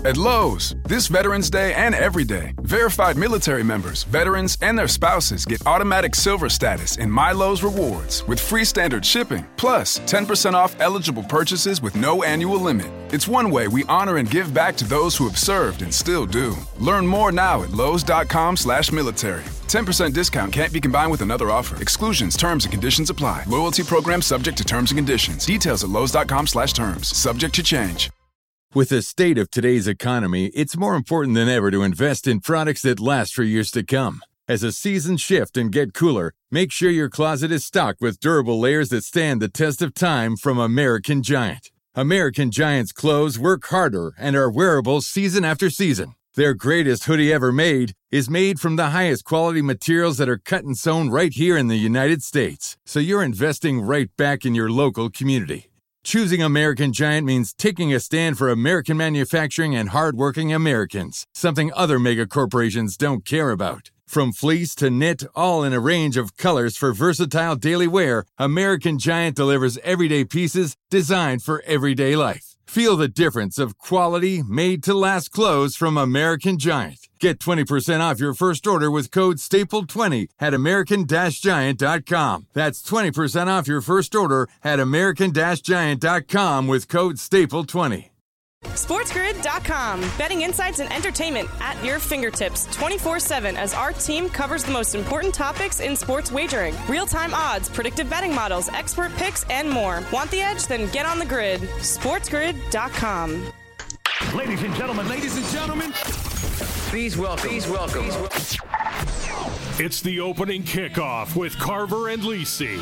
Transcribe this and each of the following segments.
At Lowe's, this Veterans Day and every day, verified military members, veterans, and their spouses get automatic silver status in My Lowe's Rewards with free standard shipping, plus 10% off eligible purchases with no annual limit. It's one way we honor and give back to those who have served and still do. Learn more now at lowes.com/military. 10% discount can't be combined with another offer. Exclusions, terms, and conditions apply. Loyalty program subject to terms and conditions. Details at lowes.com/terms. Subject to change. With the state of today's economy, it's more important than ever to invest in products that last for years to come. As the seasons shift and get cooler, make sure your closet is stocked with durable layers that stand the test of time from American Giant. American Giant's clothes work harder and are wearable season after season. Their greatest hoodie ever made is made from the highest quality materials that are cut and sewn right here in the United States. So you're investing right back in your local community. Choosing American Giant means taking a stand for American manufacturing and hardworking Americans, something other mega corporations don't care about. From fleece to knit, all in a range of colors for versatile daily wear, American Giant delivers everyday pieces designed for everyday life. Feel the difference of quality, made-to-last clothes from American Giant. Get 20% off your first order with code STAPLE20 at american-giant.com. That's 20% off your first order at american-giant.com with code STAPLE20. SportsGrid.com. Betting insights and entertainment at your fingertips 24/7 as our team covers the most important topics in sports wagering. Real-time odds, predictive betting models, expert picks, and more. Want the edge? Then get on the grid. SportsGrid.com. Ladies and gentlemen, please welcome. It's the opening kickoff with Carver and Lisi.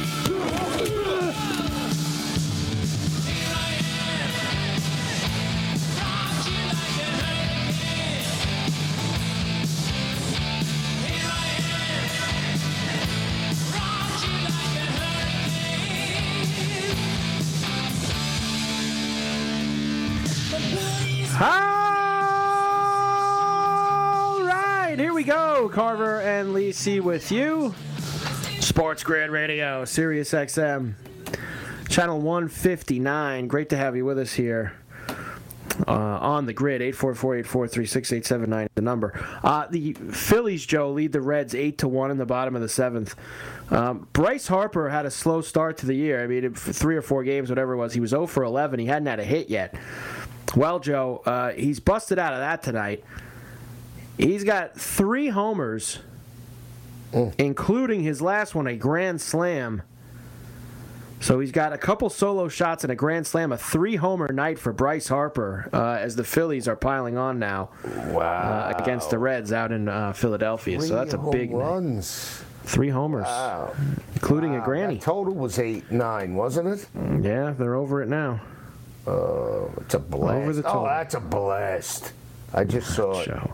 All right, here we go. Carver and Lisi with you. Sports Grid Radio, Sirius XM, channel 159. Great to have you with us here on the grid. 844-843-6879 the number. The Phillies, Joe, lead the Reds 8-1 in the bottom of the seventh. Bryce Harper had a slow start to the year. I mean, for 3 or 4 games, whatever it was, he was 0 for 11. He hadn't had a hit yet. Well, Joe, he's busted out of that tonight. He's got 3 homers, including his last one, a grand slam. So he's got a couple solo shots and a grand slam, a 3-homer night for Bryce Harper as the Phillies are piling on now against the Reds out in Philadelphia. So that's a big runs. 3 homers, including a granny. That total was 8-9, wasn't it? Yeah, they're over it now. It's a blast. Over the total. Oh, that's a blast. I just saw it. Show.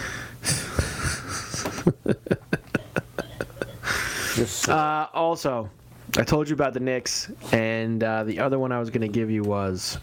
Also, I told you about the Knicks, and the other one I was going to give you was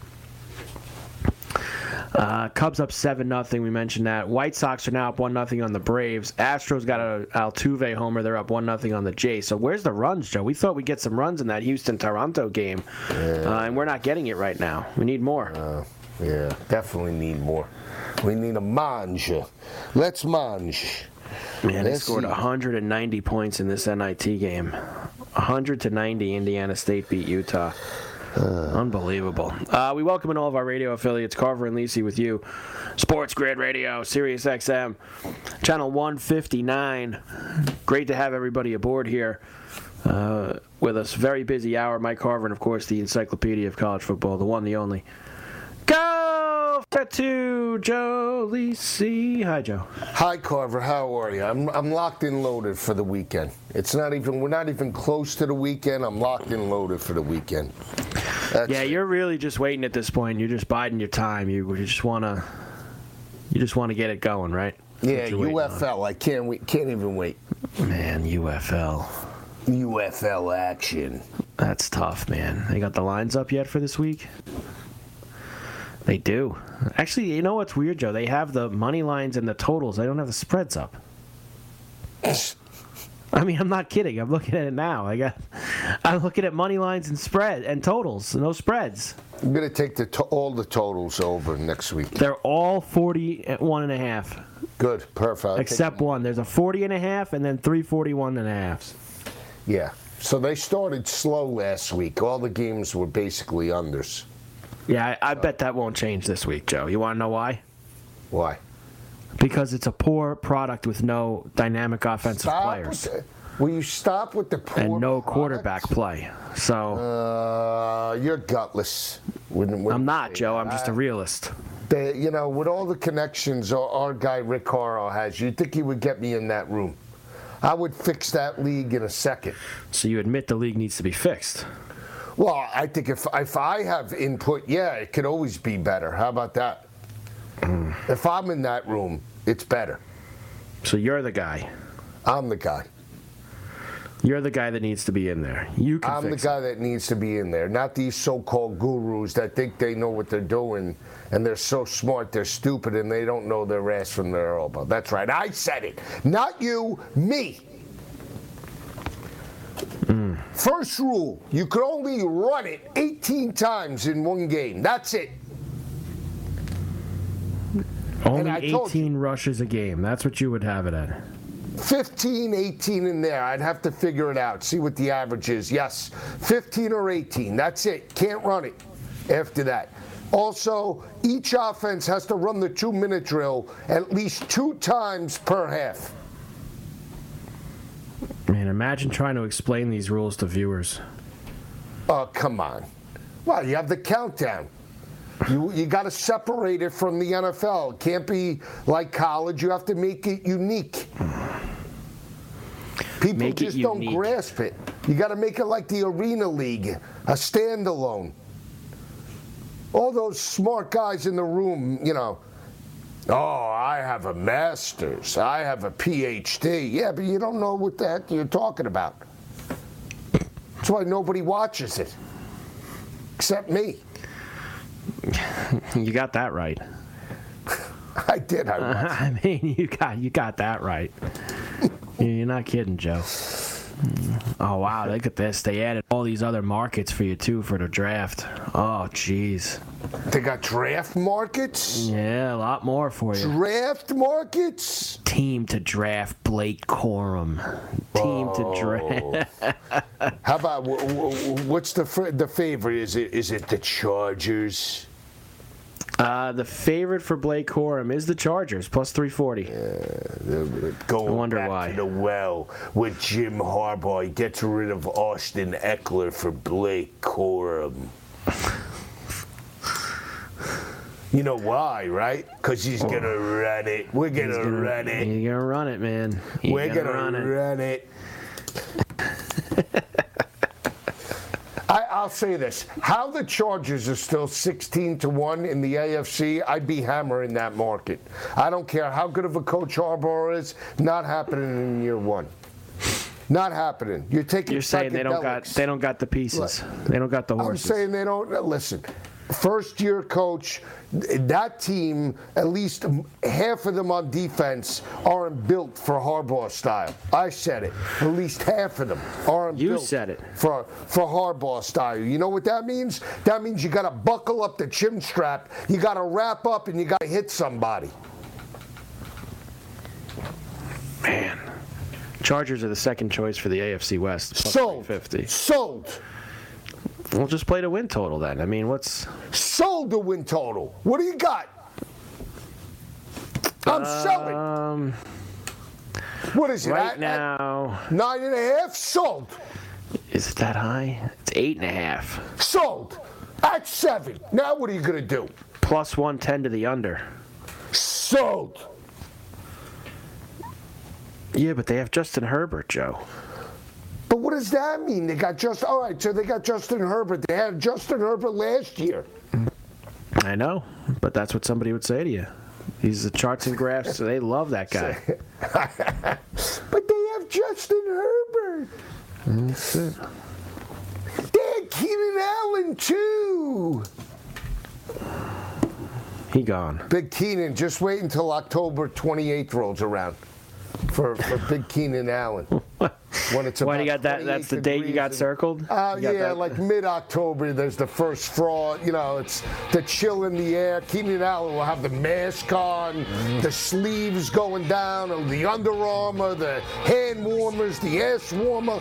Cubs up 7-0. We mentioned that. White Sox are now up 1-0 on the Braves. Astros got an Altuve homer. They're up 1-0 on the Jays. So where's the runs, Joe? We thought we'd get some runs in that Houston-Toronto game, and we're not getting it right now. We need more. Yeah, definitely need more. We need a mange. Let's mange. Man, they scored 190 points in this NIT game. 100-90, Indiana State beat Utah. Unbelievable. We welcome in all of our radio affiliates. Carver and Lisi with you. Sports Grid Radio, Sirius XM, channel 159. Great to have everybody aboard here with us. Very busy hour. Mike Carver, and of course the encyclopedia of college football, the one, the only. Go to Joe Lisi. Hi, Joe. Hi, Carver. How are you? I'm locked and loaded for the weekend. We're not even close to the weekend. I'm locked and loaded for the weekend. You're really just waiting at this point. You're just biding your time. You just want to get it going, right? Yeah, UFL. I can't even wait. Man, UFL action. That's tough, man. They got the lines up yet for this week? They do. Actually, you know what's weird, Joe? They have the money lines and the totals. They don't have the spreads up. I mean, I'm not kidding. I'm looking at it now. I'm looking at money lines and spread and totals. No spreads. I'm going to take all the totals over next week. They're all 41.5. Good, perfect. Except one. There's a 40.5 and then 3 41.5s. Yeah. So they started slow last week. All the games were basically unders. Yeah, I bet that won't change this week, Joe. You want to know why? Why? Because it's a poor product with no dynamic offensive players. Will you stop with the poor and no product? Quarterback play. So you're gutless. I'm not, Joe. I'm just a realist. With all the connections our guy Rick Horrow has, you'd think he would get me in that room. I would fix that league in a second. So you admit the league needs to be fixed? Well, I think if I have input, yeah, it could always be better. How about that? If I'm in that room, it's better. So you're the guy. I'm the guy. You're the guy that needs to be in there. I'm the guy that needs to be in there, not these so-called gurus that think they know what they're doing and they're so smart they're stupid and they don't know their ass from their elbow. That's right. I said it. Not you, me. First rule, you can only run it 18 times in one game. That's it. Only 18 rushes a game. That's what you would have it at. 15, 18 in there. I'd have to figure it out, see what the average is. Yes, 15 or 18. That's it. Can't run it after that. Also, each offense has to run the 2-minute drill at least 2 times per half. Man, imagine trying to explain these rules to viewers. Oh, come on. Well, you have the countdown. You got to separate it from the NFL. It can't be like college. You have to make it unique. People just don't grasp it. You got to make it like the Arena League, a standalone. All those smart guys in the room, oh, I have a master's. I have a PhD. Yeah, but you don't know what the heck you're talking about. That's why nobody watches it, except me. You got that right. I did. I mean, you got that right. You're not kidding, Joe. Oh, wow, look at this. They added all these other markets for you, too, for the draft. Oh, jeez. They got draft markets? Yeah, a lot more for you. Draft markets? Team to draft Blake Corum. Team to draft. How about, what's the favorite? Is it the Chargers? The favorite for Blake Corum is the Chargers, plus 340. Going I wonder back why. to the well with Jim Harbaugh. He gets rid of Austin Eckler for Blake Corum. You know why, right? Because he's going to run it. We're going to run it. He's going to run it, man. We're going to run it. I'll say this. How the Chargers are still 16-1 in the AFC, I'd be hammering that market. I don't care how good of a coach Harbaugh is, not happening in year one. Not happening. You're saying they don't got the pieces. They don't got the horses. I'm saying they don't. Listen, first-year coach, that team, at least half of them on defense, aren't built for Harbaugh style. I said it. At least half of them aren't built for Harbaugh style. You know what that means? That means you got to buckle up the chin strap, you got to wrap up, and you got to hit somebody. Man. Chargers are the second choice for the AFC West. Plus Sold. 350. Sold. We'll just play the win total then. I mean, what's... Sold the win total. What do you got? I'm selling. What is it? Right now... 9.5? Sold. Is it that high? It's 8.5. Sold. At 7. Now what are you going to do? Plus 110 to the under. Sold. Yeah, but they have Justin Herbert, Joe. But what does that mean? They got all right, so they got Justin Herbert. They had Justin Herbert last year. I know, but that's what somebody would say to you. He's the charts and graphs, so they love that guy. But they have Justin Herbert. That's it. They had Keenan Allen, too. He gone. Big Keenan, just wait until October 28th rolls around for Big Keenan Allen. When it's why do you got that? That's the date you got circled? Like mid-October, there's the first frost. It's the chill in the air. Keenan Allen will have the mask on, the sleeves going down, the Under Armour, the hand warmers, the ass warmer.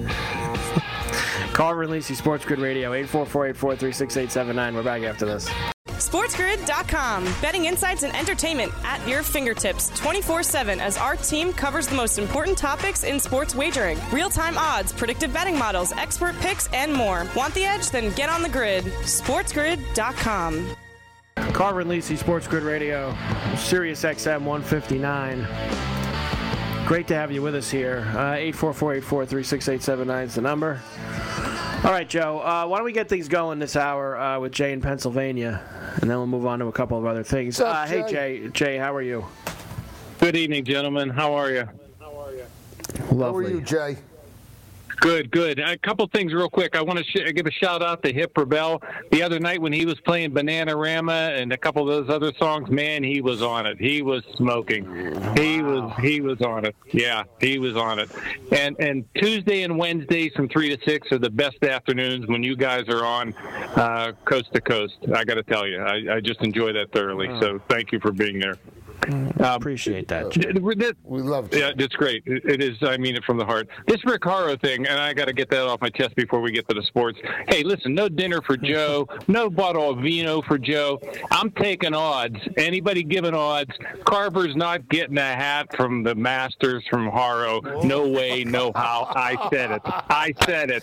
Carver and Lisi, Sports Grid Radio, 844-843-6879. We're back after this. SportsGrid.com. Betting insights and entertainment at your fingertips 24/7 as our team covers the most important topics in sports wagering. Real-time odds, predictive betting models, expert picks, and more. Want the edge? Then get on the grid. SportsGrid.com. Carver and Lisi, Sports Grid Radio, Sirius XM 159. Great to have you with us here. 844-843-6879 is the number. All right, Joe, why don't we get things going this hour with Jay in Pennsylvania, and then we'll move on to a couple of other things. Hey, Jay, how are you? Good evening, gentlemen. How are you? Lovely. How are you, Jay? Good. A couple things real quick. I want to give a shout-out to Hip Rebel. The other night when he was playing Bananarama and a couple of those other songs, man, he was on it. He was smoking. Wow. He was on it. Yeah, he was on it. And Tuesday and Wednesdays from 3 to 6 are the best afternoons when you guys are on coast to coast. I got to tell you, I just enjoy that thoroughly. So thank you for being there. Appreciate that, Jay. We love it. Yeah, it's great. It is. I mean it from the heart. This Rick Haro thing, and I got to get that off my chest before we get to the sports. Hey, listen, no dinner for Joe, no bottle of vino for Joe. I'm taking odds. Anybody giving odds? Carver's not getting a hat from the Masters from Haro. No way, no how. I said it. I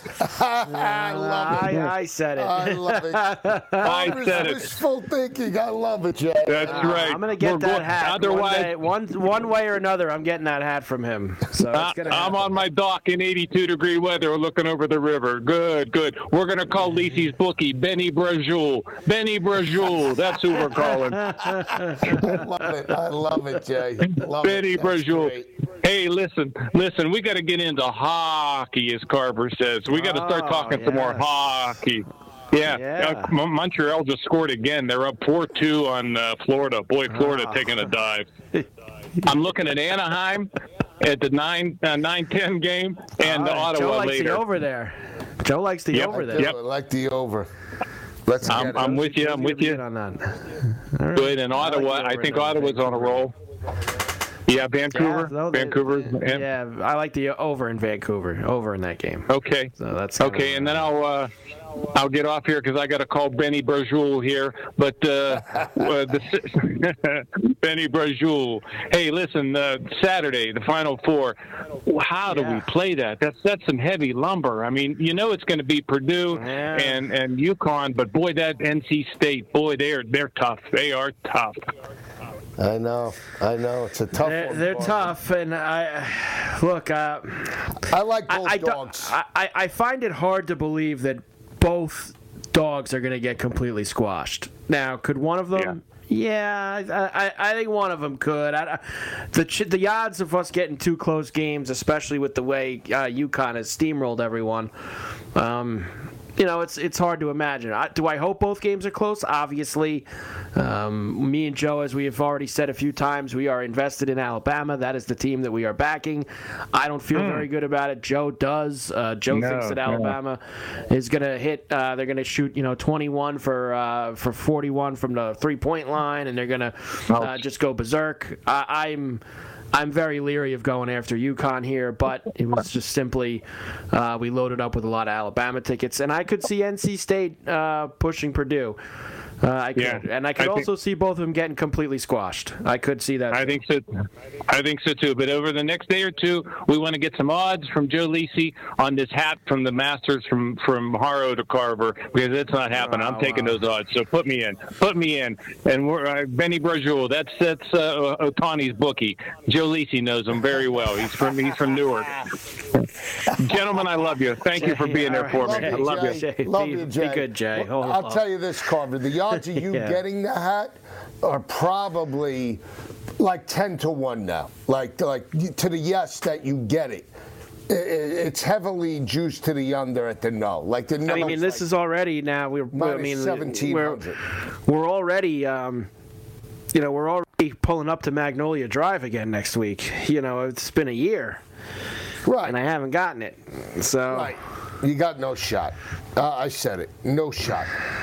love it. I said it. I love it. I said it. Wishful thinking. I love it, Jay. That's right. I'm going to get that hat. Otherwise, one way or another, I'm getting that hat from him. So I'm on my dock in 82-degree weather looking over the river. Good. We're going to call Lisi's bookie Benny Brajul. Benny Brajul. That's who we're calling. I love it, Jay. Benny Brajul. Hey, listen. We got to get into hockey, as Carver says. We got to start talking some more hockey. Yeah. Montreal just scored again. They're up 4-2 on Florida. Boy, Florida taking a dive. I'm looking at Anaheim at the 9-10 game and Ottawa Joe likes later. The over there. Joe likes the over there. I like the over. I'm with you. I'm with you. On that. Right. Good. And Ottawa, I think Ottawa's on a roll. Yeah, Vancouver. Yeah, I like the over in Vancouver. Over in that game. Okay. So that's okay, and then I'll get off here because I got to call Benny Brajul here. But Benny Brajul. Hey, listen, Saturday, the Final Four. How do we play that? That's some heavy lumber. I mean, it's going to be Purdue and UConn, but boy, that NC State, boy, they're tough. They are tough. I know. It's a tough one. They're tough, and I like both dogs. I find it hard to believe that both dogs are going to get completely squashed. Now, could one of them? Yeah, I think one of them could. The odds of us getting two close games, especially with the way UConn has steamrolled everyone, it's hard to imagine. Do I hope both games are close? Obviously. Me and Joe, as we have already said a few times, we are invested in Alabama. That is the team that we are backing. I don't feel very good about it. Joe does. Joe thinks that Alabama is going to hit. They're going to shoot, 21 for 41 from the 3-point line, and they're going to just go berserk. I'm very leery of going after UConn here, but it was just simply we loaded up with a lot of Alabama tickets, and I could see NC State pushing Purdue. I could, and I could also see both of them getting completely squashed. I could see that. I think so too. But over the next day or two, we want to get some odds from Joe Lisi on this hat from the Masters from Haro to Carver, because it's not happening. I'm taking those odds. So put me in. And we're Benny Brajul. That's Otani's bookie. Joe Lisi knows him very well. He's from Newark. Gentlemen, I love you. Thank you for being there for me. I love you. Love you, Jay. Be good, Jay. I'll tell you this, Carver. The odds of you getting the hat are probably like 10-1 now. Like to the yes that you get it. It's heavily juiced to the under at the no. Like the no. I mean, this is already now. We're 1700. We're already. We're already pulling up to Magnolia Drive again next week. It's been a year. Right. And I haven't gotten it. So. Right. You got no shot. I said it. No shot.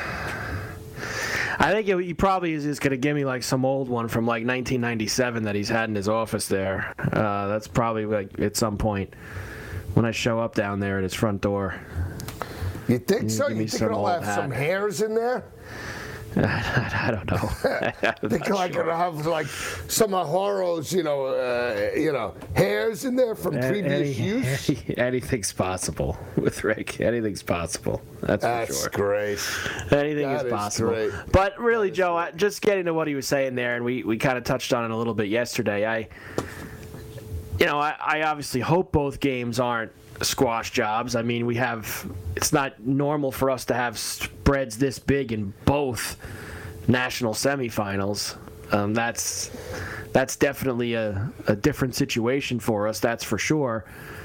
I think he probably is just going to give me like some old one from like 1997 that he's had in his office there. That's probably like at some point when I show up down there at his front door. You think so? You think it'll have some hairs in there? I don't know. I think it'll have like some of Horo's, hairs in there from previous use. Anything's possible with Rick. Anything's possible. That's for sure. Great. Anything is possible. Great. But really, Joe, just getting to what he was saying there, and we kind of touched on it a little bit yesterday. I obviously hope both games aren't squash jobs. I mean, it's not normal for us to have spreads this big in both national semifinals. That's definitely a different situation for us, that's for sure.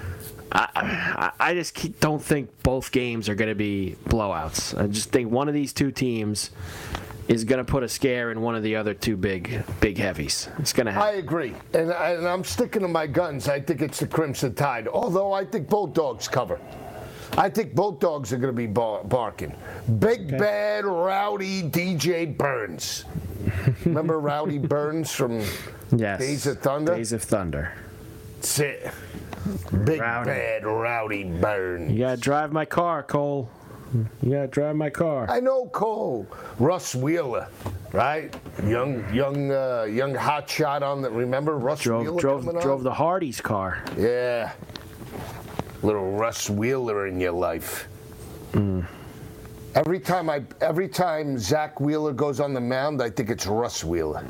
I just don't think both games are going to be blowouts. I just think one of these two teams is going to put a scare in one of the other two big heavies. It's going to happen. I agree. And I'm sticking to my guns. I think it's the Crimson Tide, although I think both dogs cover. I think both dogs are going to be barking. Big, bad, rowdy DJ Burns. Remember Rowdy Burns from Days of Thunder? Days of Thunder. That's it. Big, bad, rowdy Burns. You got to drive my car, Cole. You got to drive my car. I know Cole. Russ Wheeler, right? Young hotshot on the. Remember Russ Wheeler drove the Hardy's car. Yeah. Little Russ Wheeler in your life. Every time Zach Wheeler goes on the mound, I think it's Russ Wheeler.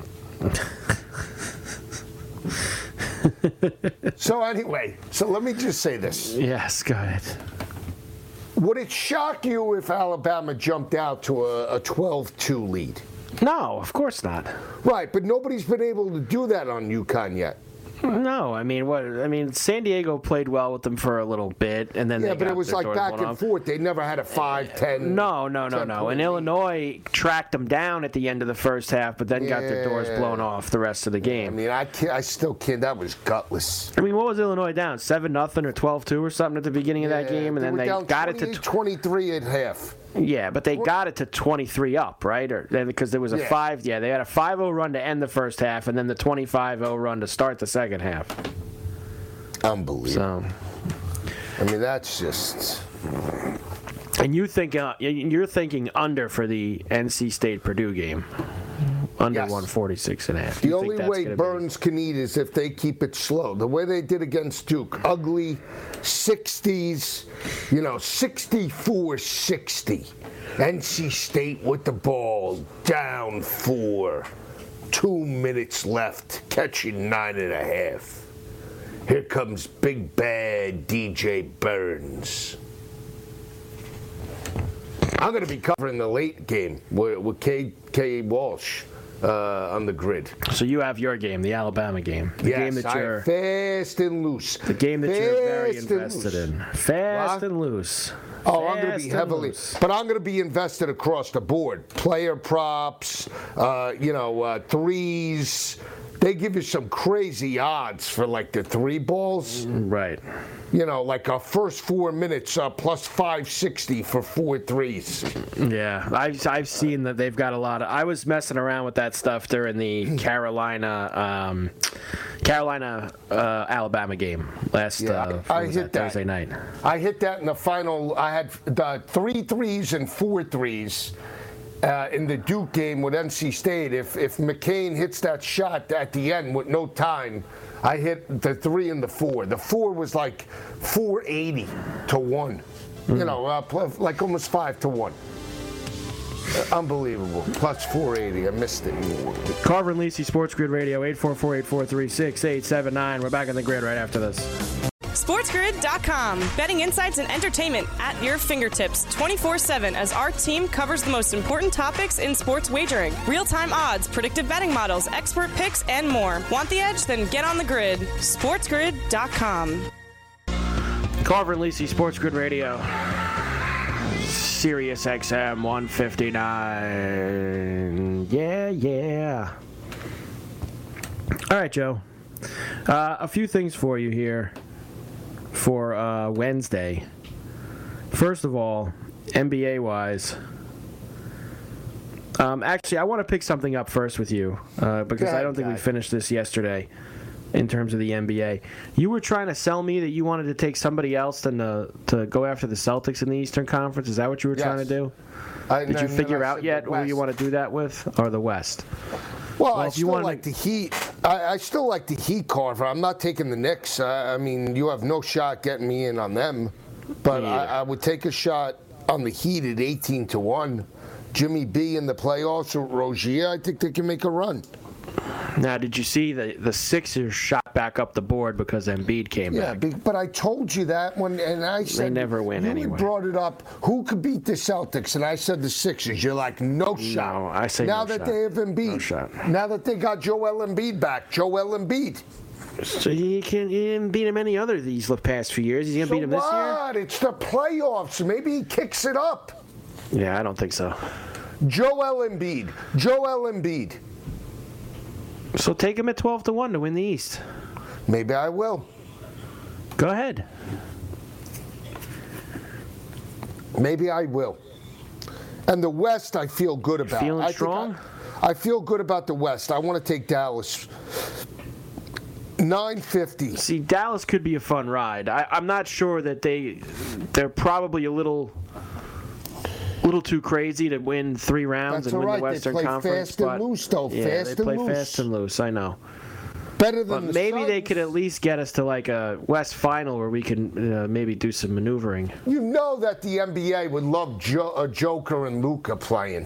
So anyway, let me just say this. Yes, go ahead. Would it shock you if Alabama jumped out to a 12-2 lead? No, of course not. Right, but nobody's been able to do that on UConn yet. No, I mean, San Diego played well with them for a little bit, and then but it was like back and forth. They never had a 5-10. No. And Illinois tracked them down at the end of the first half, but then got their doors blown off the rest of the game. I mean, I still can't. That was gutless. I mean, what was Illinois down? 7-0 or 12-2 or something at the beginning of that game, and then they got it to 23 at half. Yeah, but they got it to 23 up, right? Or because there was a 5. Yeah, they had a 5-0 run to end the first half, and then the 25-0 run to start the second half. Unbelievable. So, I mean, that's just. And you're thinking under for the NC State Purdue game. Under 146.5. The only way Burns can eat is if they keep it slow. The way they did against Duke, ugly 60s, 64-60. NC State with the ball, down 4. 2 minutes left, catching 9.5. Here comes big bad DJ Burns. I'm going to be covering the late game with K. Walsh. On the grid. So you have your game, the Alabama game. The game that you're fast and loose. The game that you're very invested in. Fast and loose. Oh, I'm going to be heavily, but I'm going to be invested across the board. Player props, threes. They give you some crazy odds for like the 3 balls. Right. Like our first 4 minutes plus 560 for 4 threes. Yeah, I've seen that they've got a lot of. I was messing around with that stuff during the Carolina Alabama game last Thursday night. I hit that in the final. I had the 3 threes and 4 threes. In the Duke game with NC State, if McCain hits that shot at the end with no time, I hit the 3 and the 4. The 4 was like 480 to 1. Like almost 5 to 1. Unbelievable. Plus 480. I missed it. Carver and Lisi, Sports Grid Radio, 844-843-6879. We're back on the grid right after this. SportsGrid.com. Betting insights and entertainment at your fingertips 24/7 as our team covers the most important topics in sports wagering. Real-time odds, predictive betting models, expert picks, and more. Want the edge? Then get on the grid. SportsGrid.com. Carver and Lisi, Sports Grid Radio. Sirius XM 159. Yeah. All right, Joe. A few things for you here. for Wednesday. First of all, NBA-wise, actually, I want to pick something up first with you because I don't think we finished this yesterday in terms of the NBA. You were trying to sell me that you wanted to take somebody else than to go after the Celtics in the Eastern Conference. Is that what you were trying to do? Did you figure out yet who you want to do that with, or the West? Well, I still like the Heat. I still like the Heat, Carver. I'm not taking the Knicks. I mean, you have no shot getting me in on them. But I would take a shot on the Heat at 18-1. Jimmy B in the playoffs with Rozier, I think they can make a run. Now, did you see the Sixers shot back up the board because Embiid came back? Yeah, but I told you that and I said they never win anyway. You brought it up. Who could beat the Celtics? And I said the Sixers. You're like, no shot. No, I say now no that shot. they have Embiid. No shot. Now that they got Joel Embiid back. Joel Embiid. So he didn't beat him any other of these past few years. He's going to beat him this year? What? It's the playoffs. Maybe he kicks it up. Yeah, I don't think so. Joel Embiid. So take him at 12-1 to win the East. Maybe I will. Go ahead. Maybe I will. And the West, I feel good about. Feeling strong? I feel good about the West. I want to take Dallas. 950. See, Dallas could be a fun ride. I'm not sure that they're probably a little too crazy to win 3 rounds and win the Western Conference. They play fast and loose, though. Yeah, they play fast and loose. I know. Better than but maybe they could at least get us to like a West Final where we can maybe do some maneuvering. You know that the NBA would love Joker and Luka playing.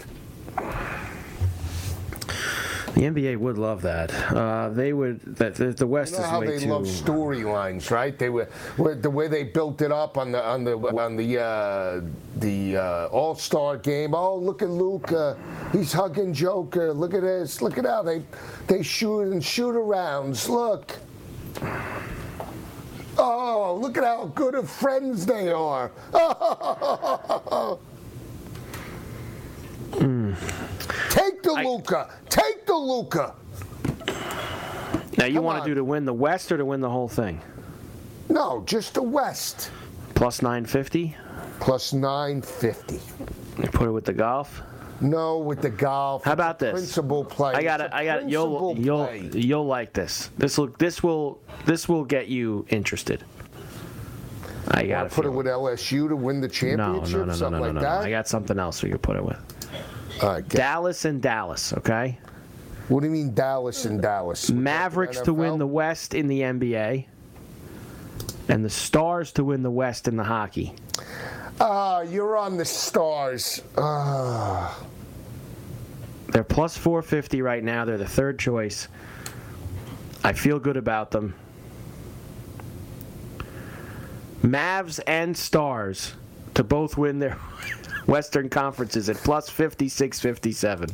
The NBA would love that. They would. The West is way too. You know how they love storylines, right? They were the way they built it up on the All-Star game. Oh, look at Luka, he's hugging Joker. Look at this. Look at how they shoot and shoot arounds. Look. Oh, look at how good of friends they are. Take the Luka. Take the Luka. Now, you want to do to win the West or to win the whole thing? No, just the West. Plus 950? Plus 950. You put it with the golf? No, with the golf. How about this? Principal play. I got it. You'll like this. This will get you interested. I got to put it with LSU to win the championship. No. I got something else we could put it with. Dallas and Dallas, okay? What do you mean Dallas and Dallas? Mavericks to win the West in the NBA, and the Stars to win the West in the hockey. You're on the Stars. They're plus 450 right now. They're the third choice. I feel good about them. Mavs and Stars to both win their Western Conferences at plus 56.57.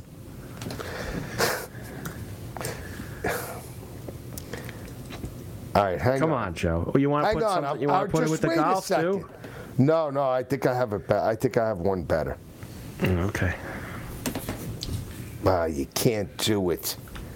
All right, Come on, Joe. You want to put something? You want to put it with the golf too? No. I think I have I think I have one better. Okay. You can't do it.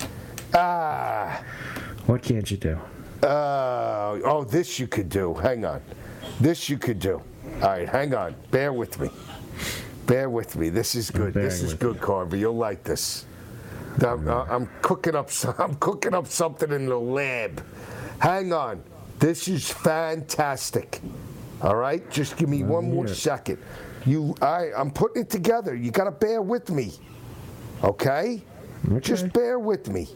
What can't you do? This you could do. Hang on. This you could do. All right, hang on. Bear with me. This is good. This is good, Carver. You'll like this. I'm cooking up something in the lab. Hang on. This is fantastic. All right? Just give me one more second. I'm putting it together. You got to bear with me. Okay? Just bear with me.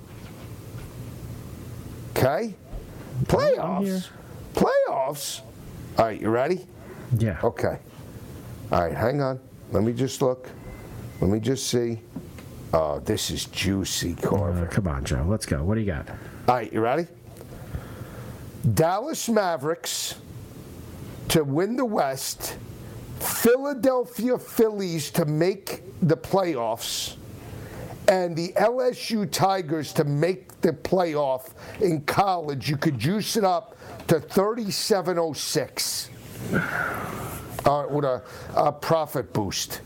Okay? Playoffs. All right, you ready? Yeah. Okay. All right, hang on. Let me just look. Let me just see. Oh, this is juicy, Carver. Come on, Joe. Let's go. What do you got? All right, you ready? Dallas Mavericks to win the West. Philadelphia Phillies to make the playoffs. And the LSU Tigers to make the playoff in college. You could juice it up to 37.06. With a profit boost.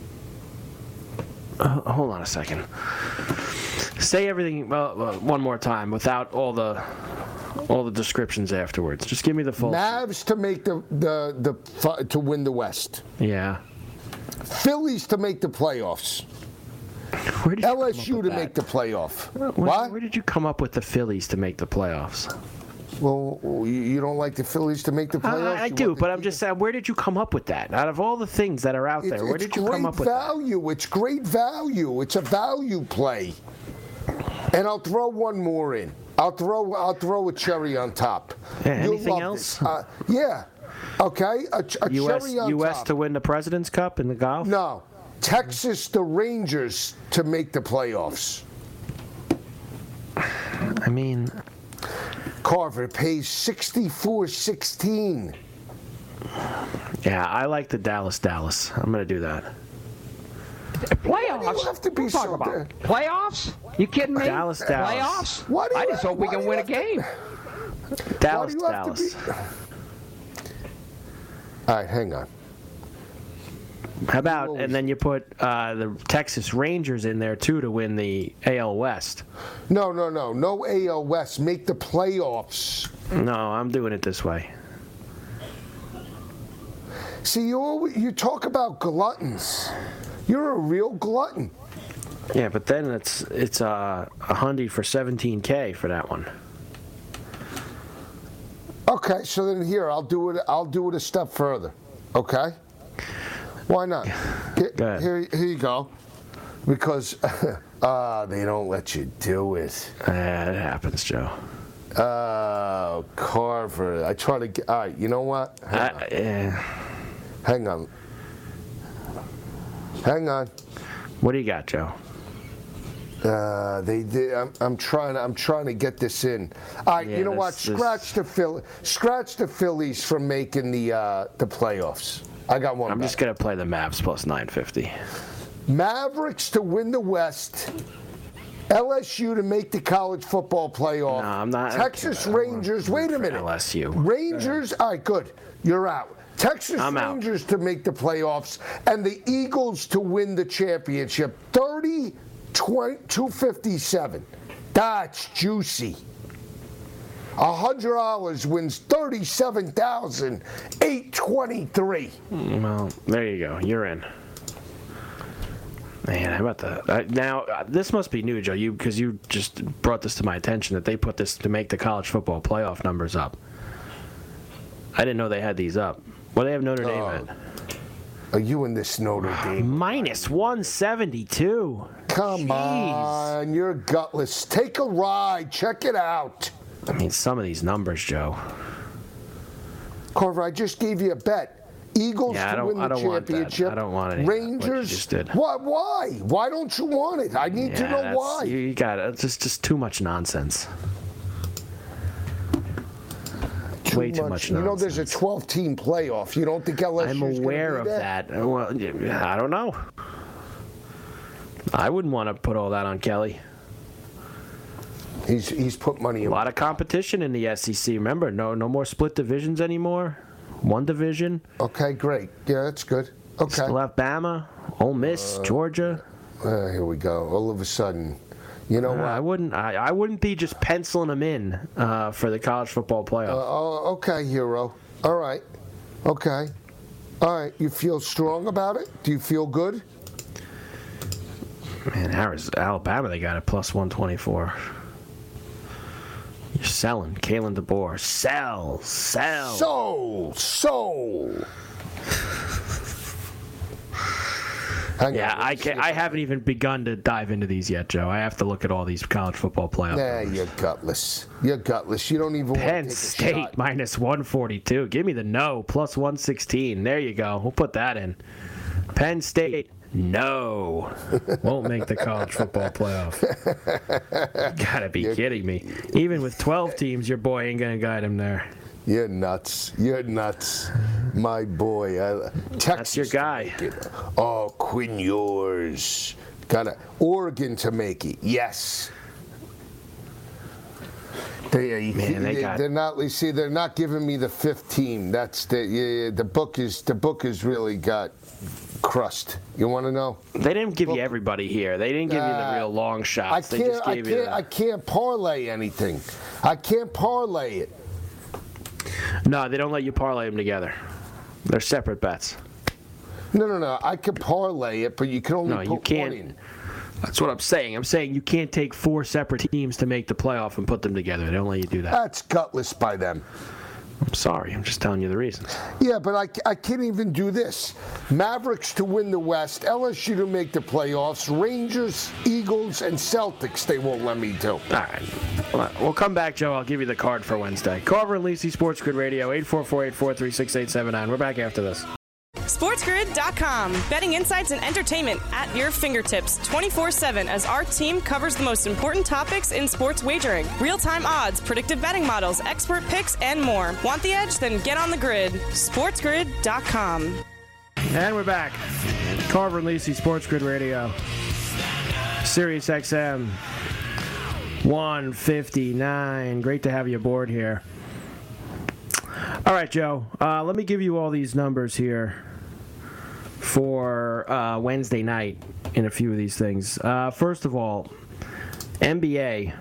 Hold on a second. Say everything one more time without all the all the descriptions afterwards. Just give me the full. Mavs to make to win the West. Yeah. Phillies to make the playoffs. LSU to make the playoff. Where did you come up with the Phillies to make the playoffs? Well, you don't like the Phillies to make the playoffs? I do, but I'm just saying, where did you come up with that? Out of all the things that are out there, where did you come up with that? It's great value. It's a value play. And I'll throw one more in. I'll throw a cherry on top. Yeah, anything else? Yeah. Okay. A cherry on top. U.S. to win the President's Cup in the golf? No. Texas, the Rangers to make the playoffs. I mean, Carver pays 64-16. Yeah, I like the Dallas. I'm going to do that. Playoffs? You have to be so about playoffs? You kidding me? Dallas. Playoffs? I just hope we can win a game. Dallas. All right, hang on. How about, and then you put the Texas Rangers in there, too, to win the AL West. No AL West. Make the playoffs. No, I'm doing it this way. See, you talk about gluttons. You're a real glutton. Yeah, but then it's a $100 for $17K for that one. Okay, so then here I'll do it a step further. Okay. Why not? Here you go. Because they don't let you do it. It happens, Joe. Carver. I try to get. All right, you know what? Hang on. What do you got, Joe? They did. I'm trying to get this in. All right, you know what? Scratch the Phillies from making the playoffs. I got one. I'm just gonna play the Mavs plus 950. Mavericks to win the West. LSU to make the college football playoff. No, I'm not. Texas Rangers. Wait a minute. LSU. Rangers. All right, good. You're out. Texas Rangers to make the playoffs, and the Eagles to win the championship. 30-257. That's juicy. $100 wins $37,823. Well, there you go. You're in. Man, how about that? Now, this must be new, Joe, because you just brought this to my attention that they put this to make the college football playoff numbers up. I didn't know they had these up. What do they have Notre Dame at? Are you in this Notre Dame? Minus 172. Come on, you're gutless. Take a ride. Check it out. I mean, some of these numbers, Joe. Carver, I just gave you a bet. Eagles to win the championship. I don't want it. Rangers. What you just did. Why? Why don't you want it? I need to know why. You got it. It's just too much nonsense. Way too much nonsense. You know, there's a 12-team playoff. You don't think LSU is going to be there? I'm aware of that. Well, I don't know. I wouldn't want to put all that on Kelly. He's put money in. A lot of competition in the SEC. Remember, no more split divisions anymore. One division. Okay, great. Yeah, that's good. Okay. Still have Bama, Ole Miss, Georgia. Here we go. All of a sudden, you know what? I wouldn't be just penciling them in for the college football playoff. Okay, hero. All right. Okay. All right. You feel strong about it? Do you feel good? Man, Alabama, they got it plus 124. You're selling. Kalen DeBoer. Sell. I haven't even begun to dive into these yet, Joe. I have to look at all these college football playoffs. Nah, you're gutless. You don't even want to take a shot. Penn State minus 142. Give me the no, plus 116. There you go. We'll put that in. Penn State. No. Won't make the college football playoff. You gotta be kidding me. Even with 12 teams, your boy ain't gonna guide him there. You're nuts. My boy. Texas. That's your guy. Quinn Ewers. Got Oregon to make it. Yes. They're not giving me the fifth team. That's the book is really got crust. You want to know? They didn't give you everybody here. They didn't give you the real long shots. I can't parlay anything. I can't parlay it. No, they don't let you parlay them together. They're separate bets. No. I can parlay it, but you can only put can't. one in. That's what I'm saying. I'm saying you can't take 4 separate teams to make the playoff and put them together. They don't let you do that. That's gutless by them. I'm sorry. I'm just telling you the reasons. Yeah, but I can't even do this. Mavericks to win the West, LSU to make the playoffs, Rangers, Eagles, and Celtics they won't let me do. All right. We'll come back, Joe. I'll give you the card for Wednesday. Carver and Lisi, Sports Grid Radio, 844-843-6879. We're back after this. SportsGrid.com. Betting insights and entertainment at your fingertips 24/7 as our team covers the most important topics in sports wagering. Real-time odds, predictive betting models, expert picks, and more. Want the edge? Then get on the grid. SportsGrid.com. And we're back. Carver and Lisi, Sports Grid Radio. Sirius XM 159. Great to have you aboard here. All right, Joe. Let me give you all these numbers here for Wednesday night in a few of these things. First of all, NBA.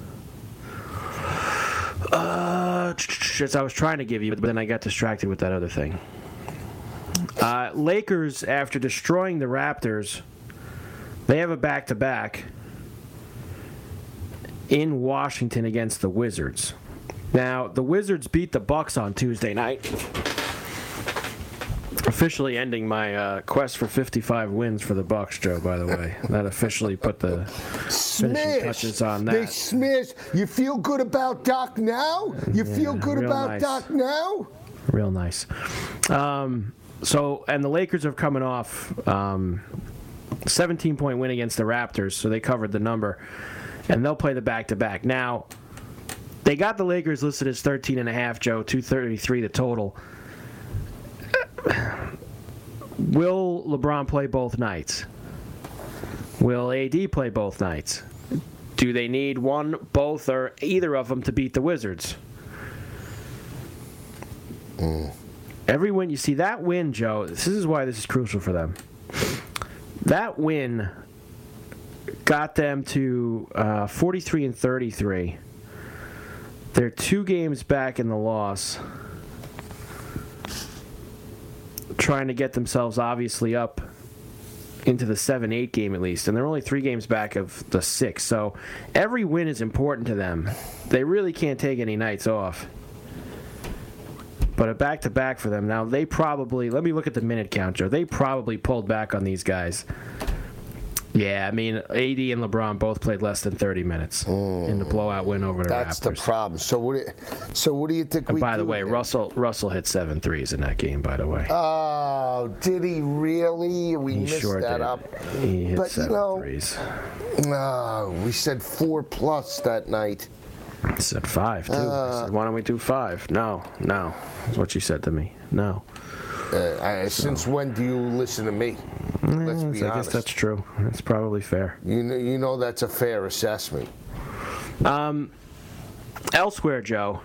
As I was trying to give you, but then I got distracted with that other thing. Lakers, after destroying the Raptors, they have a back-to-back in Washington against the Wizards. Now, the Wizards beat the Bucks on Tuesday night, officially ending my quest for 55 wins for the Bucks, Joe, by the way. That officially put the finishing touches on that. They smashed. You feel good about Doc now? You feel good about nice. Doc now? Real nice. And the Lakers are coming off 17-point win against the Raptors, so they covered the number, and they'll play the back-to-back. Now, they got the Lakers listed as 13.5, Joe, 233 the total. Will LeBron play both nights? Will AD play both nights? Do they need one, both, or either of them to beat the Wizards? Every win, you see that win, Joe, this is why this is crucial for them. That win got them to 43-33. They're 2 games back in the loss, trying to get themselves obviously up into the 7-8 game at least, and they're only 3 games back of the 6. So every win is important to them. They really can't take any nights off. But a back-to-back for them. Now, they probably, let me look at the minute count, Joe. They probably pulled back on these guys. Yeah, I mean, AD and LeBron both played less than 30 minutes in the blowout win over the Raptors. That's the problem. So what do you think and we by the do way, then? Russell hit 7 threes in that game, by the way. Oh, did he really? We missed sure that did. up. He hit But, 7 threes. No, we said 4+ that night. I said 5, too. I said, why don't we do 5? No. That's what you said to me. No. Since when do you listen to me? Let's be honest. I guess that's true. That's probably fair. You know that's a fair assessment. Elsewhere, Joe,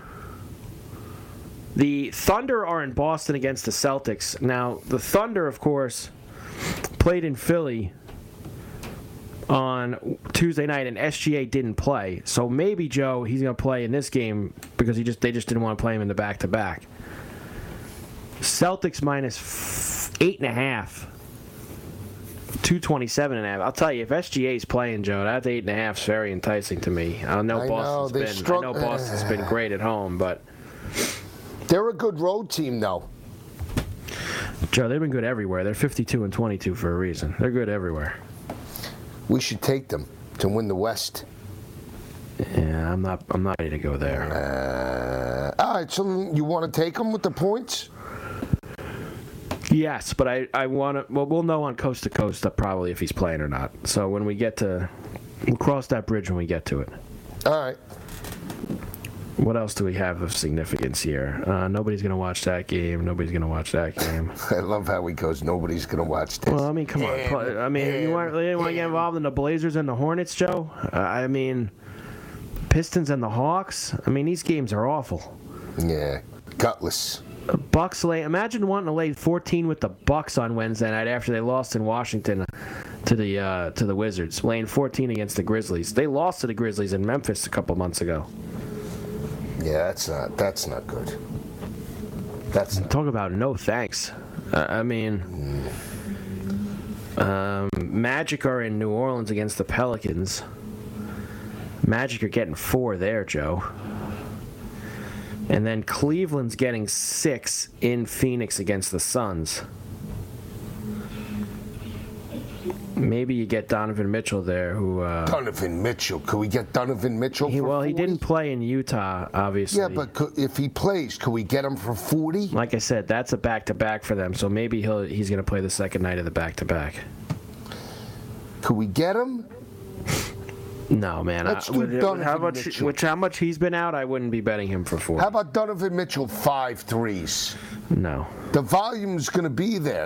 the Thunder are in Boston against the Celtics. Now, the Thunder, of course, played in Philly on Tuesday night, and SGA didn't play. So maybe, Joe, he's going to play in this game because they just didn't want to play him in the back-to-back. Celtics minus 8.5. 227.5. I'll tell you, if SGA's playing, Joe, that 8.5 is very enticing to me. I know Boston's been great at home, but they're a good road team, though. Joe, they've been good everywhere. They're 52-22 for a reason. They're good everywhere. We should take them to win the West. Yeah, I'm not ready to go there. All right, so you want to take them with the points? Yes, but I want to. Well, we'll know on coast to coast probably if he's playing or not. So when we get to, we'll cross that bridge when we get to it. All right. What else do we have of significance here? Nobody's going to watch that game. Nobody's going to watch that game. I love how he goes, nobody's going to watch this. Well, I mean, come on. I mean, you want to get involved in the Blazers and the Hornets, Joe? I mean, Pistons and the Hawks? I mean, these games are awful. Yeah, gutless. Bucks imagine wanting to lay 14 with the Bucks on Wednesday night after they lost in Washington to the Wizards, laying 14 against the Grizzlies. They lost to the Grizzlies in Memphis a couple months ago. Yeah, that's not good. Talk about no thanks. Magic are in New Orleans against the Pelicans. Magic are getting 4 there, Joe. And then Cleveland's getting 6 in Phoenix against the Suns. Maybe you get Donovan Mitchell there. Donovan Mitchell. Could we get Donovan Mitchell for 40? He didn't play in Utah, obviously. Yeah, but if he plays, could we get him for 40? Like I said, that's a back-to-back for them, so maybe he's going to play the second night of the back-to-back. Could we get him? No, man. Let's do Donovan Mitchell. With how much he's been out, I wouldn't be betting him for 40. How about Donovan Mitchell 5 threes? No. The volume's going to be there.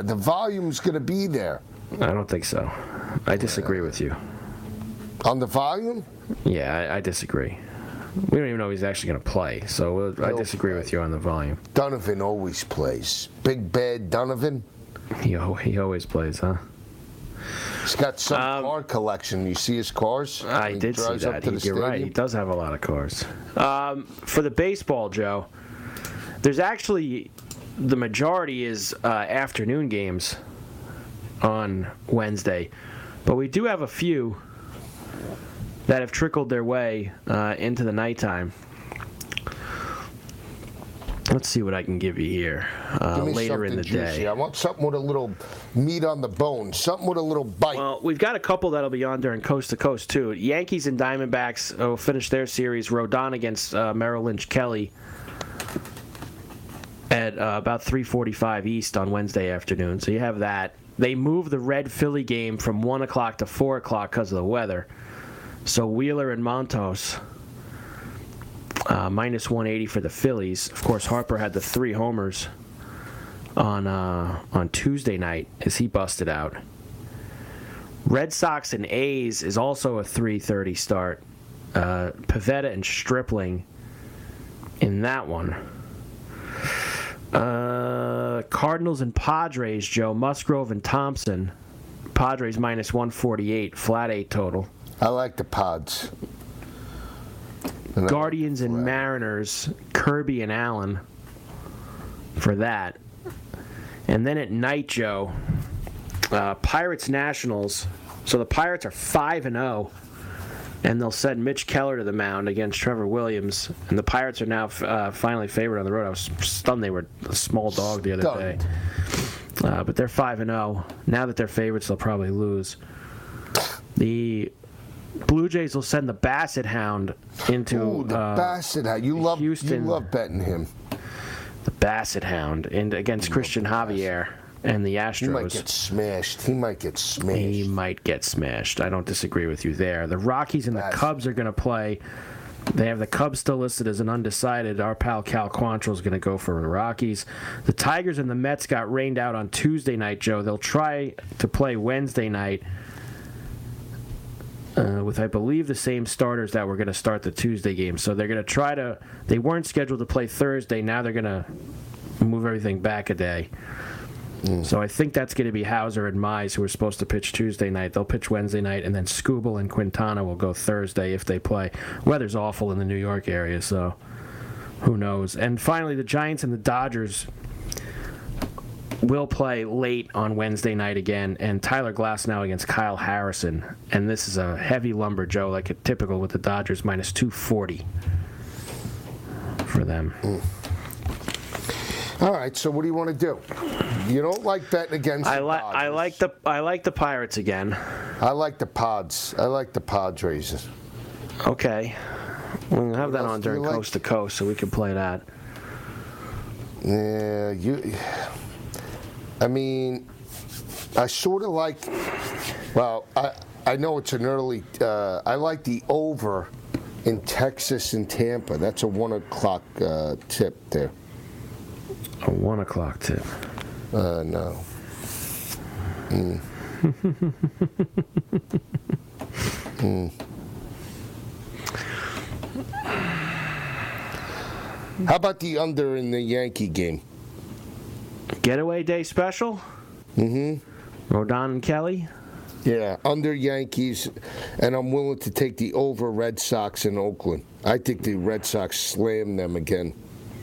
I don't think so. I disagree with you. On the volume? Yeah, I disagree. We don't even know if he's actually going to play, so I disagree with you on the volume. Donovan always plays. Big Bad Donovan? He always plays, huh? He's got some car collection. You see his cars? I did see that. You're right. He does have a lot of cars. For the baseball, Joe, there's actually the majority is afternoon games on Wednesday, but we do have a few that have trickled their way into the nighttime. Let's see what I can give you here later in the day. I want something with a little meat on the bone, something with a little bite. Well, we've got a couple that'll be on during Coast to Coast, too. Yankees and Diamondbacks will finish their series. Rodon against Merrill Lynch Kelly at about 3:45 East on Wednesday afternoon. So you have that. They moved the Red Philly game from 1 o'clock to 4 o'clock because of the weather. So Wheeler and Montos, minus 180 for the Phillies. Of course, Harper had the 3 homers on Tuesday night as he busted out. Red Sox and A's is also a 3:30 start. Pivetta and Stripling in that one. Cardinals and Padres, Joe. Musgrove and Thompson. Padres minus 148, flat 8 total. I like the Pods. Guardians and Mariners, Kirby and Allen for that. And then at night, Joe, Pirates Nationals. So the Pirates are 5-0, and they'll send Mitch Keller to the mound against Trevor Williams. And the Pirates are now finally favored on the road. I was stunned they were a small dog the other day. But they're 5-0. Now that they're favorites, they'll probably lose. The Blue Jays will send the Bassett Hound into Bassett Hound. Houston. You love betting him. The Bassett Hound against Christian Javier and the Astros. He might get smashed. I don't disagree with you there. The Rockies and the Cubs are going to play. They have the Cubs still listed as an undecided. Our pal Cal Quantrill is going to go for the Rockies. The Tigers and the Mets got rained out on Tuesday night, Joe. They'll try to play Wednesday night with, I believe, the same starters that were going to start the Tuesday game. So they're going to try to... They weren't scheduled to play Thursday. Now they're going to move everything back a day. So I think that's going to be Hauser and Mize, who are supposed to pitch Tuesday night. They'll pitch Wednesday night, and then Skubal and Quintana will go Thursday if they play. Weather's awful in the New York area, so who knows. And finally, the Giants and the Dodgers will play late on Wednesday night again, and Tyler Glasnow against Kyle Harrison. And this is a heavy lumber, Joe, like a typical with the Dodgers, minus 240 for them. All right, so what do you want to do? You don't like betting against the Dodgers. I like the Pirates again. I like the Pods. I like the Padres. Okay. We'll have that on during Coast to Coast, so we can play that. Yeah, I mean, I sort of like. Well, I know it's an early. I like the over in Texas and Tampa. That's a 1 o'clock tip there. A 1 o'clock tip. No. How about the under in the Yankee game? Getaway day special? Mm-hmm. Rodon and Kelly? Yeah, under Yankees, and I'm willing to take the over Red Sox in Oakland. I think the Red Sox slam them again.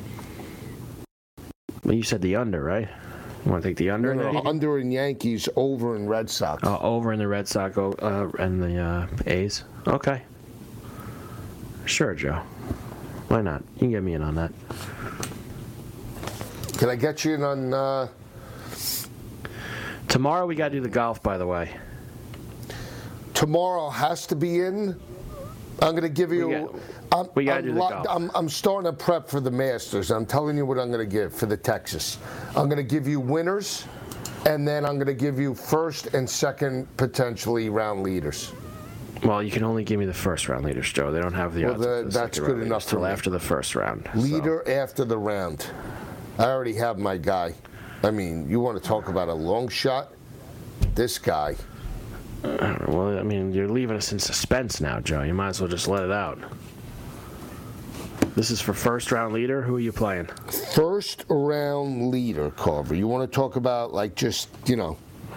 Well, you said the under, right? You want to take the under? No, under in Yankees, over in Red Sox. Over in the Red Sox and the A's? Okay. Sure, Joe. Why not? You can get me in on that. Can I get you in on... Tomorrow we got to do the golf, by the way. Tomorrow has to be in. I'm going to give you... We got to do the golf. I'm starting to prep for the Masters. I'm telling you what I'm going to give for the Texas. I'm going to give you winners, and then I'm going to give you first and second, potentially, round leaders. Well, you can only give me the first round leaders, Joe. They don't have the odds. That's good enough until after the first round. Leader after the round. I already have my guy. I mean, you want to talk about a long shot? This guy. Well, I mean, you're leaving us in suspense now, Joe. You might as well just let it out. This is for first round leader. Who are you playing? First round leader, Carver. You want to talk about, like, just, you know.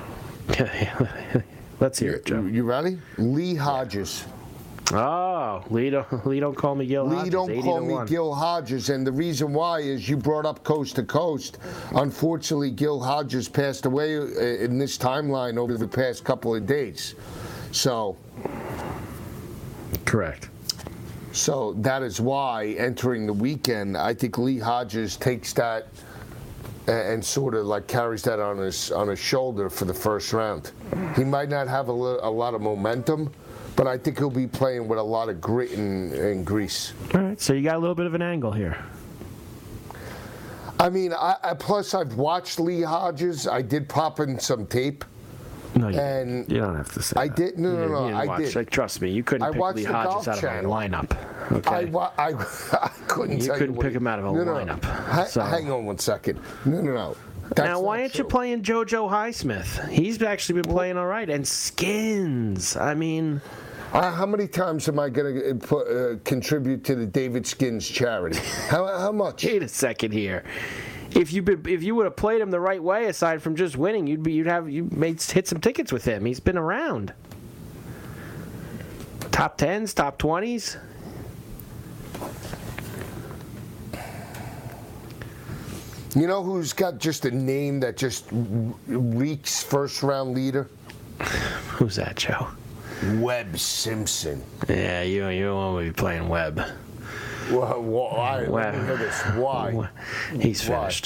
Let's hear it, Joe. You ready? Lee Hodges. Oh, Lee don't call me Gil Hodges. Lee don't call me Gil Hodges, and the reason why is you brought up Coast to Coast. Unfortunately, Gil Hodges passed away in this timeline over the past couple of days. So. Correct. So that is why, entering the weekend, I think Lee Hodges takes that and sort of like carries that on his shoulder for the first round. He might not have a lot of momentum, but I think he'll be playing with a lot of grit and grease. All right, so you got a little bit of an angle here. I mean, plus I've watched Lee Hodges. I did pop in some tape. No, you don't have to say I that. did. No, I did. Like, trust me, you couldn't pick Lee Hodges out of a lineup. Okay. I couldn't. You couldn't pick him out of a lineup. Hang on one second. No. Now, why aren't you playing JoJo Highsmith? He's actually been playing all right. And Skins. I mean... how many times am I going to contribute to the David Skins charity? How much? Wait a second here. If you would have played him the right way, aside from just winning, you'd hit some tickets with him. He's been around. Top 10s, top 20s. You know who's got just a name that just reeks first round leader? Who's that, Joe? Webb Simpson. Yeah, you won't be playing Webb. Well, why? Let me hear this. Why? He's finished.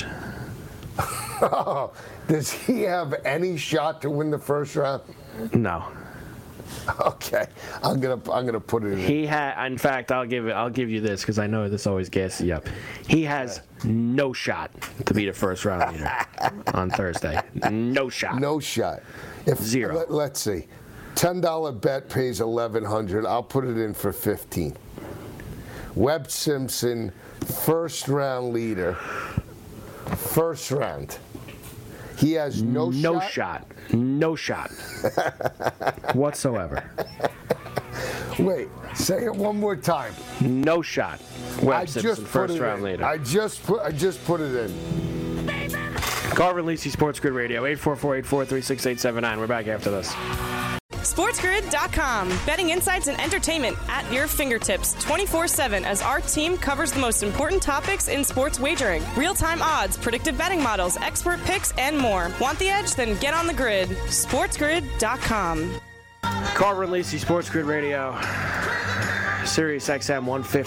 Does he have any shot to win the first round? No. Okay, I'm gonna put it in. In fact, I'll give you this because I know this always gasses you up. He has no shot to be the first round leader on Thursday. No shot. No shot. Zero. Let's see. $10 bet pays $1,100. I'll put it in for $15. Webb Simpson, first round leader. First round. He has no shot. No shot. Whatsoever. Wait, say it one more time. No shot. Webb Simpson, first round leader. I just put it in. Carver and Lisi, Sports Grid Radio, 844-843-6879. We're back after this. SportsGrid.com. Betting insights and entertainment at your fingertips 24/7 as our team covers the most important topics in sports wagering. Real-time odds, predictive betting models, expert picks, and more. Want the edge? Then get on the grid. SportsGrid.com. Carver and Lisi, Sports Grid Radio, Sirius XM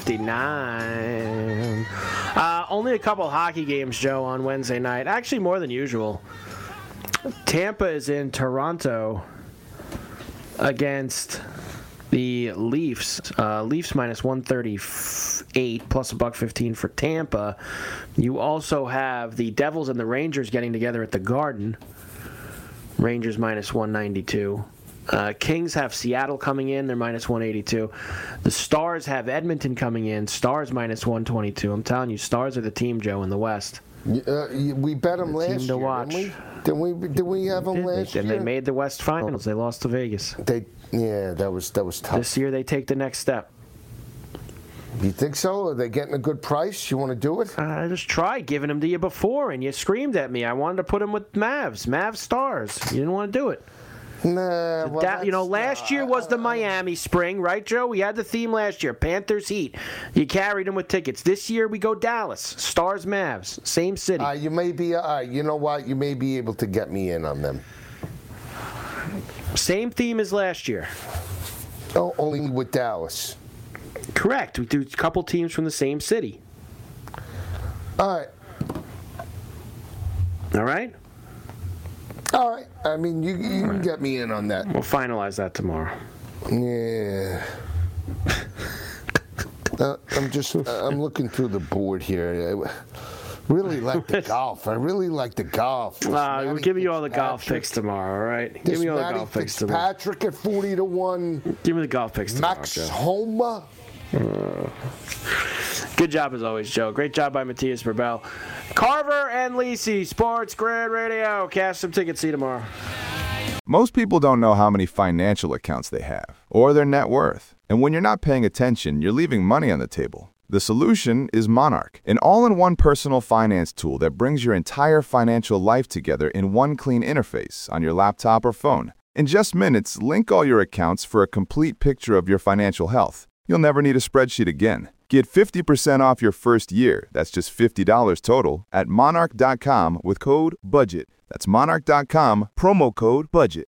159. Only a couple hockey games, Joe, on Wednesday night. Actually, more than usual. Tampa is in Toronto against the Leafs. Leafs minus 138 plus $1.15 for Tampa. You also have the Devils and the Rangers getting together at the Garden. Rangers minus 192. Kings have Seattle coming in. They're minus 182. The Stars have Edmonton coming in. Stars minus 122. I'm telling you, Stars are the team, Joe, in the West. We bet them last year, watch. Did we have them last year? And they made the West Finals. They lost to Vegas. That was tough. This year they take the next step. You think so? Are they getting a good price? You want to do it? I just tried giving them to you before, and you screamed at me. I wanted to put them with Mavs Stars. You didn't want to do it. Nah, well, last year was the Miami Spring, right, Joe? We had the theme last year, Panthers Heat. You carried them with tickets. This year we go Dallas, Stars Mavs, same city. You may be. You know what? You may be able to get me in on them. Same theme as last year. Oh, only with Dallas. Correct. We do a couple teams from the same city. All right. All right? All right. I mean, you can get me in on that. We'll finalize that tomorrow. Yeah. I'm looking through the board here. I really like the golf. I really like the golf. We'll give you all the golf picks tomorrow, all right? Give me all the golf picks tomorrow. Patrick at 40-1. Give me the golf picks tomorrow, Max Joe. Homa. Good job as always, Joe. Great job by Matthias Burbell. Carver and Lisi, Sports Grid Radio. Cash some tickets. See you tomorrow. Most people don't know how many financial accounts they have or their net worth. And when you're not paying attention, you're leaving money on the table. The solution is Monarch, an all-in-one personal finance tool that brings your entire financial life together in one clean interface on your laptop or phone. In just minutes, link all your accounts for a complete picture of your financial health. You'll never need a spreadsheet again. Get 50% off your first year, that's just $50 total, at monarch.com with code BUDGET. That's monarch.com, promo code BUDGET.